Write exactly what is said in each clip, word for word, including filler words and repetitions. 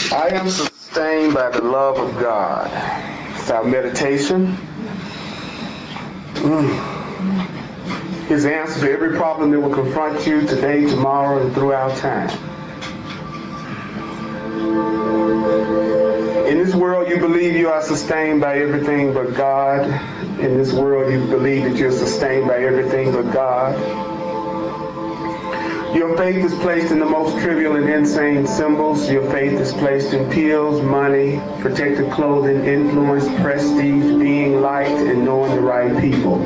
I am sustained by the love of God. It's our meditation. Mm. His answer to every problem that will confront you today, tomorrow, and throughout time. In this world, you believe you are sustained by everything but God. In this world, you believe that you're sustained by everything but God. Your faith is placed in the most trivial and insane symbols. Your faith is placed in pills, money, protective clothing, influence, prestige, being liked, and knowing the right people.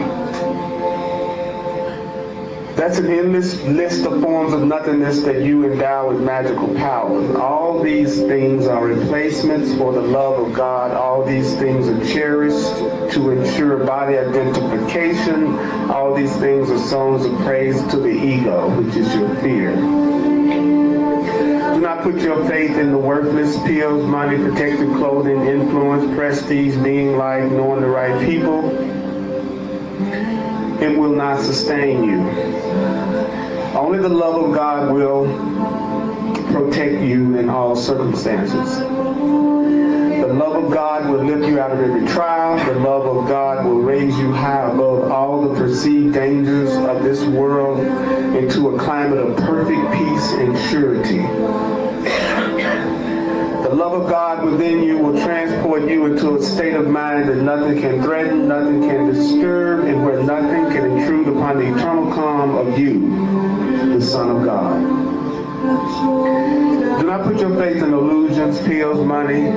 That's an endless list of forms of nothingness that you endow with magical powers. All these things are replacements for the love of God. All these things are cherished to ensure body identification. All these things are songs of praise to the ego, which is your fear. Do not put your faith in the worthless pills, money, protective clothing, influence, prestige, being liked, knowing the right people. It will not sustain you. Only the love of God will protect you in all circumstances. The love of God will lift you out of every trial. The love of God will raise you high above all the perceived dangers of this world into a climate of perfect peace and surety. The love of God within you will transport you into a state of mind that nothing can threaten, nothing can disturb, and where nothing can intrude upon the eternal calm of you, the Son of God. Do not put your faith in illusions, pills, money,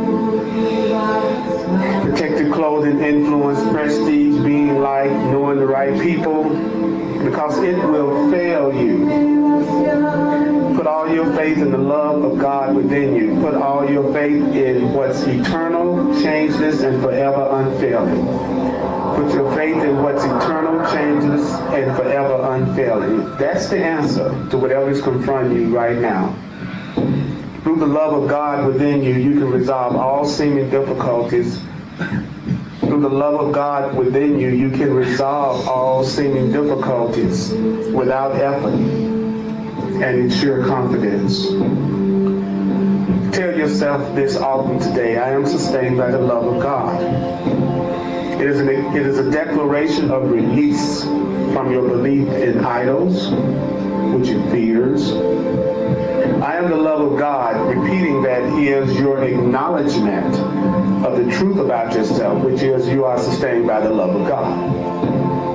protective clothing, influence, prestige, being liked, knowing the right people, because it will fail you. Put all your faith in the love of God within you. Put all your faith in what's eternal, changeless, and forever unfailing. Put your faith in what's eternal, changeless, and forever unfailing. That's the answer to whatever is confronting you right now. Through the love of God within you, you can resolve all seeming difficulties. Through the love of God within you, you can resolve all seeming difficulties without effort and in sure confidence. Tell yourself this often today: I am sustained by the love of God. It is, an, it is a declaration of release from your belief in idols, which it fears. I am the love of God. Repeating that is your acknowledgement of the truth about yourself, which is you are sustained by the love of God.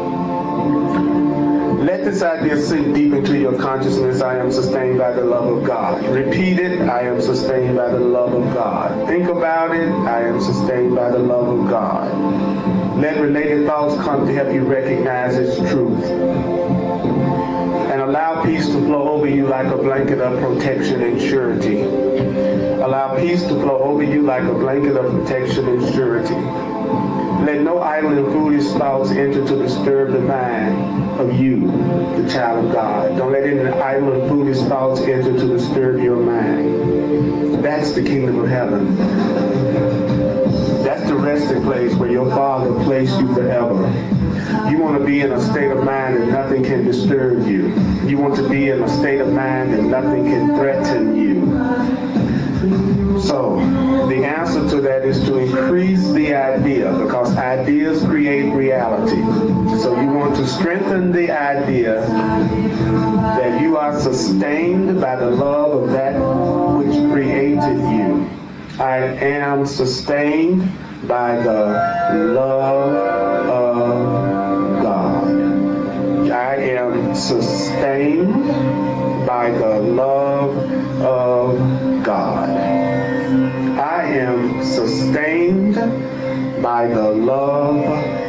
Let this idea sink deep into your consciousness. I am sustained by the love of God. Repeat it. I am sustained by the love of God. Think about it. I am sustained by the love of God. Let related thoughts come to help you recognize its truth. And allow peace to flow over you like a blanket of protection and surety. Allow peace to flow over you like a blanket of protection and surety. Let no idle and foolish thoughts enter to disturb the mind of you, the child of God. Don't let any idle and foolish thoughts enter to disturb your mind. That's the kingdom of heaven. That's the resting place where your Father placed you forever. You want to be in a state of mind that nothing can disturb you. You want to be in a state of mind that nothing can threaten you. So, the answer to that is to increase the idea, because ideas create reality. So you want to strengthen the idea that you are sustained by the love of that which created you. I am sustained by the love of God. I am sustained by the love of God. I am sustained by the love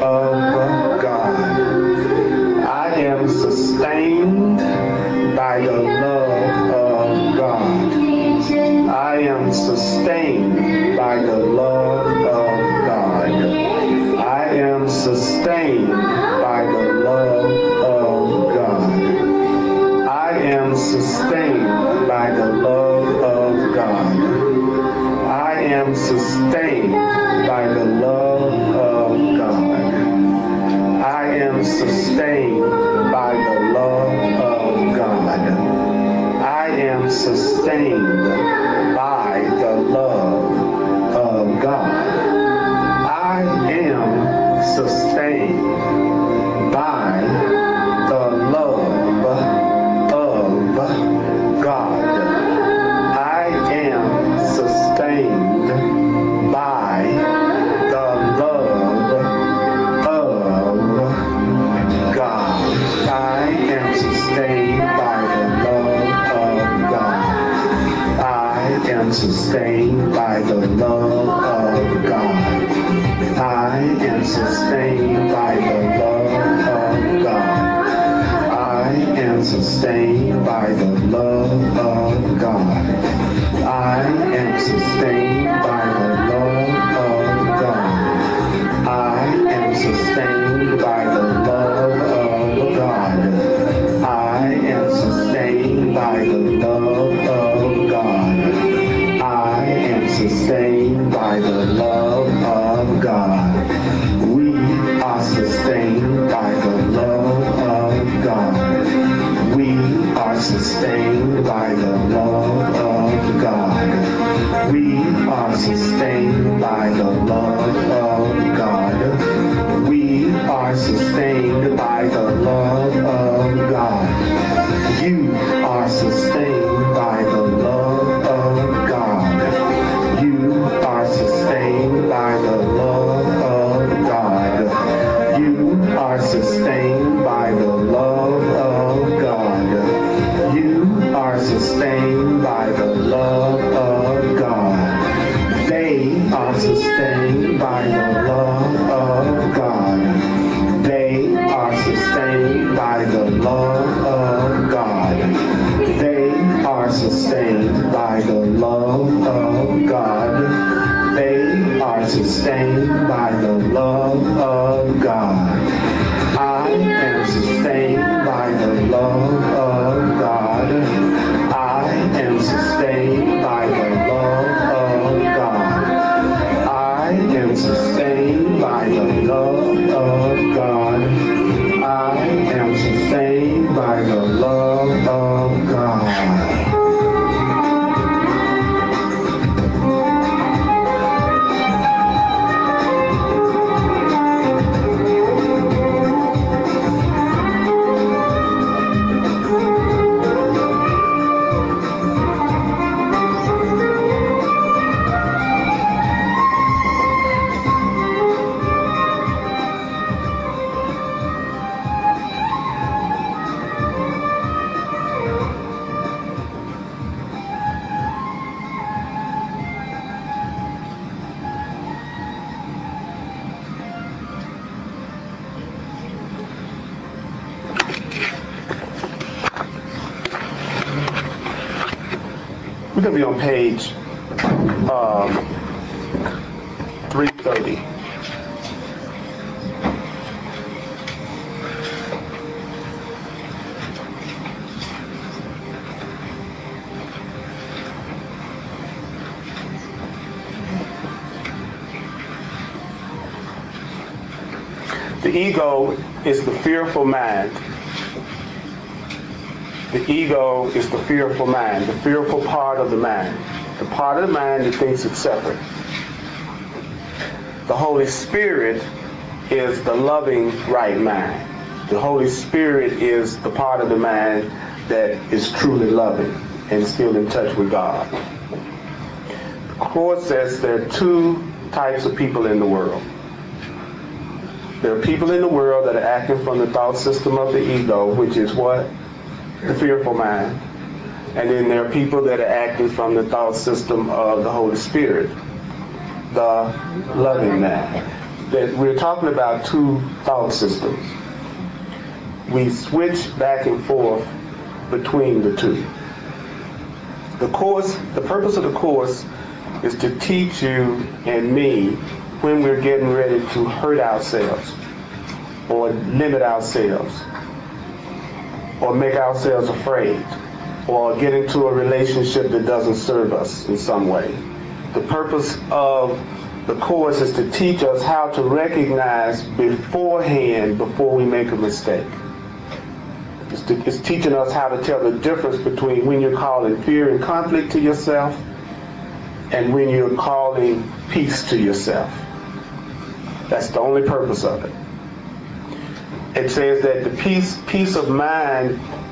of God. I am sustained by the love of God. I am sustained by the love of God. I am sustained by the love of God. I am sustained by the love of God. I am sustained by the love of God. I am sustained by the love of God. I am sustained by the am sustained by the love of God. I am sustained by the love of God. I am sustained by the love of God. I am sustained by the love of God. I am sustained by the love of God. I am sustained by the love of God. I am sustained by the love of God. We are sustained by the love of God. We are sustained by the love of God. We are sustained by the love of God. We are sustained by the love of God. You are sustained by the love of God. You are sustained by the love of God. You are sustained by the love of God. You are sustained by the love of God. They are sustained by the love of God. They are sustained by the love of God. They are sustained by the love of God. They are sustained by the love of God. I am sustained by the love of God. I am sustained by the love of God. I am sustained by the love of God. I am sustained by the love of God. We're going to be on page um, three thirty. The ego is the fearful mind. The ego is the fearful mind, the fearful part of the mind, the part of the mind that thinks it's separate. The Holy Spirit is the loving right mind. The Holy Spirit is the part of the mind that is truly loving and still in touch with God. The Course says there are two types of people in the world. There are people in the world that are acting from the thought system of the ego, which is what? The fearful mind. And then there are people that are acting from the thought system of the Holy Spirit, the loving mind. That we're talking about two thought systems. We switch back and forth between the two. The Course, the purpose of the Course is to teach you and me when we're getting ready to hurt ourselves or limit ourselves or make ourselves afraid or get into a relationship that doesn't serve us in some way. The purpose of the Course is to teach us how to recognize beforehand before we make a mistake. It's, to, it's teaching us how to tell the difference between when you're calling fear and conflict to yourself and when you're calling peace to yourself. That's the only purpose of it. It says that the peace, peace of mind